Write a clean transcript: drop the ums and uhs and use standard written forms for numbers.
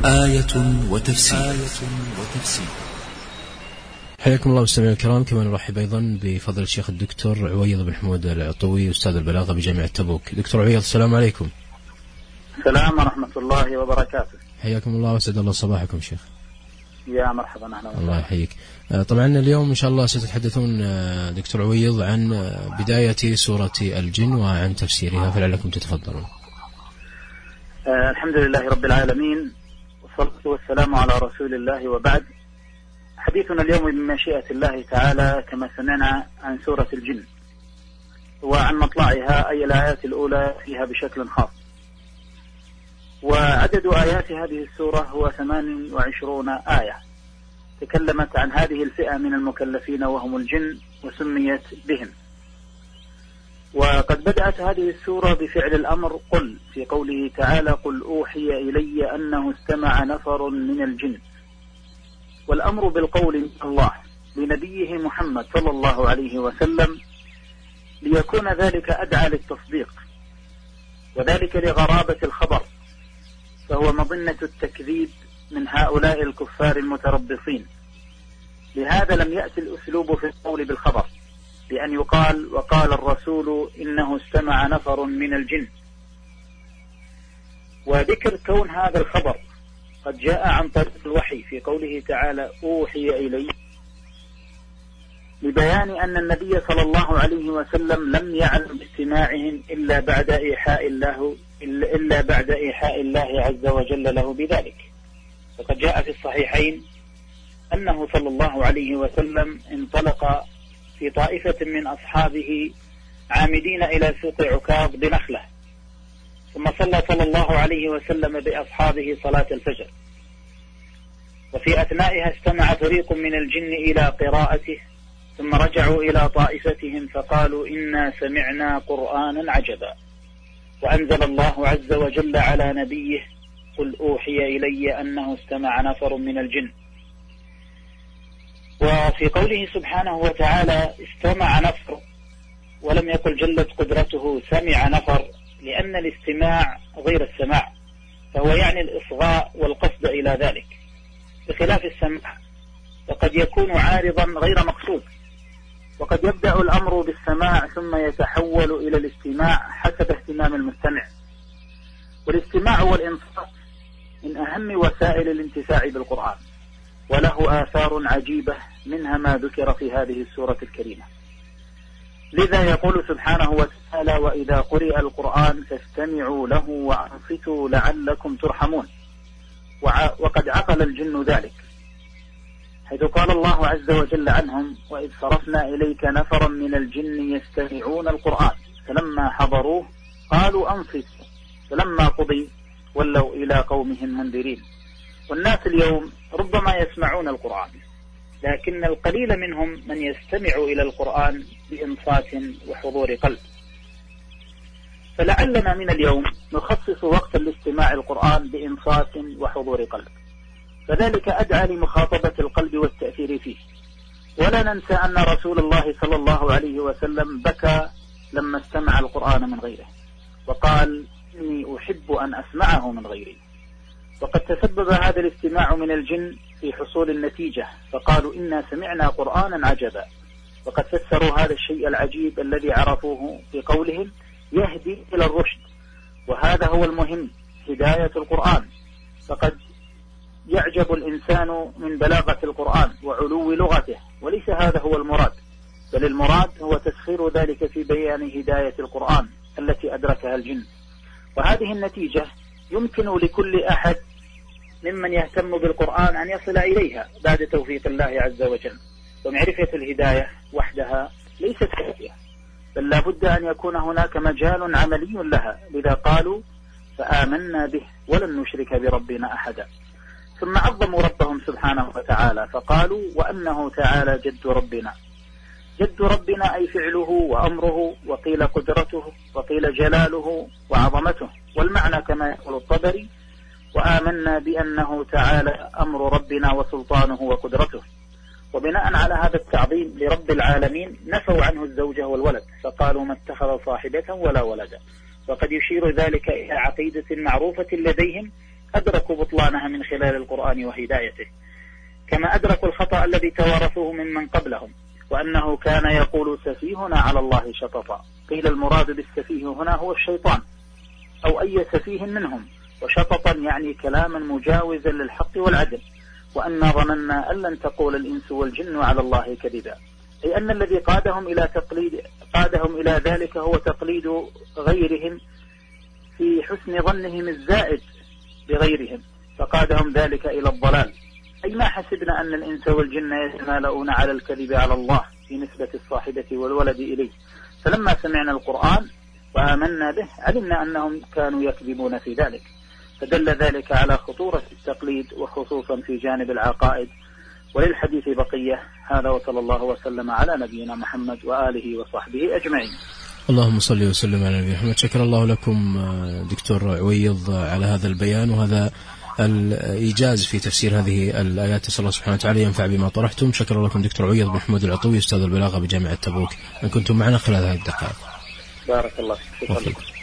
آية وتفسير. حياكم الله مستمعينا الكرام، كما نرحب أيضا بفضل الشيخ الدكتور عويض بن حمود العطوي أستاذ البلاغة بجامعة تبوك. دكتور عويض، السلام عليكم. السلام ورحمة الله وبركاته. حياكم الله وسعد الله صباحكم شيخ. يا مرحبا. أهلا. الله يحييك. طبعا اليوم إن شاء الله ستتحدثون دكتور عويض عن بداية سورة الجن وعن تفسيرها، فلعلكم تتفضلون. الحمد لله رب العالمين، والصلاة والسلام على رسول الله، وبعد. حديثنا اليوم بمشيئة الله تعالى كما سمعنا عن سورة الجن وعن مطلعها، أي الآيات الأولى فيها بشكل خاص. وعدد آيات هذه السورة هو 28 آية تكلمت عن هذه الفئة من المكلفين وهم الجن، وسميت بهم. وقد بدأت هذه السورة بفعل الأمر قل، في قوله تعالى: قل أوحي إلي أنه استمع نفر من الجن. والأمر بالقول من الله لنبيه محمد صلى الله عليه وسلم، ليكون ذلك أدعى للتصديق، وذلك لغرابة الخبر، فهو مظنة التكذيب من هؤلاء الكفار المتربصين. لهذا لم يأتي الأسلوب في القول بالخبر بأن يقال: وقال الرسول إنه استمع نفر من الجن. وذكر كون هذا الخبر قد جاء عن طريق الوحي في قوله تعالى: أوحي إلي، لبيان أن النبي صلى الله عليه وسلم لم يعلم باستماعهم إلا بعد إيحاء الله عز وجل له بذلك. فقد جاء في الصحيحين أنه صلى الله عليه وسلم انطلق في طائفة من أصحابه عامدين إلى سوق عكاظ بنخلة، ثم صلى الله عليه وسلم بأصحابه صلاة الفجر، وفي أثنائها استمع فريق من الجن إلى قراءته، ثم رجعوا إلى طائفتهم فقالوا: إنا سمعنا قرآنا عجبا. وأنزل الله عز وجل على نبيه: قل أوحي إلي أنه استمع نفر من الجن. وفي قوله سبحانه وتعالى استمع نفر، ولم يقل جلت قدرته سمع نفر، لأن الاستماع غير السماع، فهو يعني الإصغاء والقصد إلى ذلك، بخلاف السماع وقد يكون عارضا غير مقصود. وقد يبدأ الأمر بالسماع ثم يتحول إلى الاستماع حسب اهتمام المستمع. والاستماع والإنصات من أهم وسائل الانتفاع بالقرآن، وله آثار عجيبة، منها ما ذكر في هذه السورة الكريمة. لذا يقول سبحانه وتعالى: وإذا قرئ القرآن فاستمعوا له وأنصتوا لعلكم ترحمون. وقد عقل الجن ذلك، حيث قال الله عز وجل عنهم: وإذ صرفنا إليك نفرا من الجن يستمعون القرآن فلما حضروه قالوا أنصتوا فلما قضي ولوا إلى قومهم منذرين. والناس اليوم ربما يسمعون القرآن، لكن القليل منهم من يستمع إلى القرآن بإنصات وحضور قلب. فلعلنا من اليوم نخصص وقتا لاستماع القرآن بإنصات وحضور قلب، فذلك أدعى لمخاطبة القلب والتأثير فيه. ولا ننسى أن رسول الله صلى الله عليه وسلم بكى لما استمع القرآن من غيره، وقال: إني أحب أن أسمعه من غيري. وقد تسبب هذا الاستماع من الجن في حصول النتيجة، فقالوا: إنا سمعنا قرآنا عجبا. وقد فسروا هذا الشيء العجيب الذي عرفوه في قولهم: يهدي إلى الرشد. وهذا هو المهم، هداية القرآن. فقد يعجب الإنسان من بلاغة القرآن وعلو لغته، وليس هذا هو المراد، بل المراد هو تسخير ذلك في بيان هداية القرآن التي أدركها الجن. وهذه النتيجة يمكن لكل أحد ممن يهتم بالقرآن أن يصل إليها بعد توفيق الله عز وجل. ومعرفة الهداية وحدها ليست كافية، بل لا بد أن يكون هناك مجال عملي لها. لذا قالوا: فآمنا به ولن نشرك بربنا أحدا. ثم عظموا ربهم سبحانه وتعالى فقالوا: وأنه تعالى جد ربنا. جد ربنا أي فعله وأمره، وقيل قدرته، وقيل جلاله وعظمته. والمعنى كما يقول الطبري: وآمنا بأنه تعالى أمر ربنا وسلطانه وقدرته. وبناء على هذا التعظيم لرب العالمين نفوا عنه الزوجة والولد، فقالوا: ما اتخذ صاحبة ولا ولدا. وقد يشير ذلك إلى عقيدة معروفة لديهم أدركوا بطلانها من خلال القرآن وهدايته، كما أدركوا الخطأ الذي توارثوه ممن قبلهم، وأنه كان يقول سفيهنا على الله شططا. قيل المراد بالسفيه هنا هو الشيطان أو أي سفيه منهم، وشططا يعني كلاما مجاوزا للحق والعدل، وأن ظننا أن لن تقول الإنس والجن على الله كذبا، أي أن الذي قادهم إلى ذلك هو تقليد غيرهم في حسن ظنهم الزائد بغيرهم، فقادهم ذلك إلى الضلال. أي ما حسبنا أن الإنس والجن يتمالؤون على الكذب على الله في نسبة الصاحبة والولد إليه، فلما سمعنا القرآن وآمنا به علمنا أنهم كانوا يكذبون في ذلك، فدل ذلك على خطورة التقليد وخصوصا في جانب العقائد. وللحديث بقية. هذا وصلى الله وسلم على نبينا محمد وآله وصحبه أجمعين. اللهم صل وسلم على نبينا محمد. شكر الله لكم دكتور عويض على هذا البيان وهذا الإيجاز في تفسير هذه الآيات. نسأل الله سبحانه وتعالى ينفع بما طرحتم. شكر لكم دكتور عويض بن حمود العطوي أستاذ البلاغة بجامعة تبوك أن كنتم معنا خلال هذه الدقائق. بارك الله فيك.